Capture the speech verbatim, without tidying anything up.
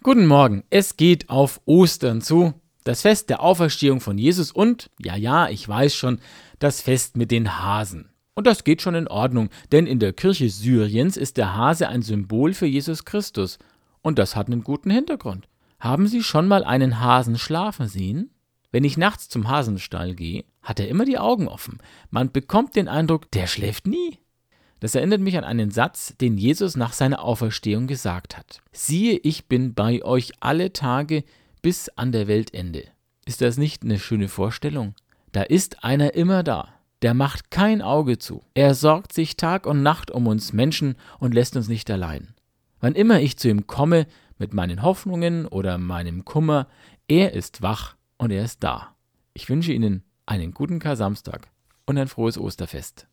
Guten Morgen, es geht auf Ostern zu, das Fest der Auferstehung von Jesus und, ja, ja, ich weiß schon, das Fest mit den Hasen. Und das geht schon in Ordnung, denn in der Kirche Syriens ist der Hase ein Symbol für Jesus Christus. Und das hat einen guten Hintergrund. Haben Sie schon mal einen Hasen schlafen sehen? Wenn ich nachts zum Hasenstall gehe, hat er immer die Augen offen. Man bekommt den Eindruck, der schläft nie. Das erinnert mich an einen Satz, den Jesus nach seiner Auferstehung gesagt hat. Siehe, ich bin bei euch alle Tage bis an der Weltende. Ist das nicht eine schöne Vorstellung? Da ist einer immer da. Der macht kein Auge zu. Er sorgt sich Tag und Nacht um uns Menschen und lässt uns nicht allein. Wann immer ich zu ihm komme, mit meinen Hoffnungen oder meinem Kummer, er ist wach und er ist da. Ich wünsche Ihnen einen guten Kar-Samstag und ein frohes Osterfest.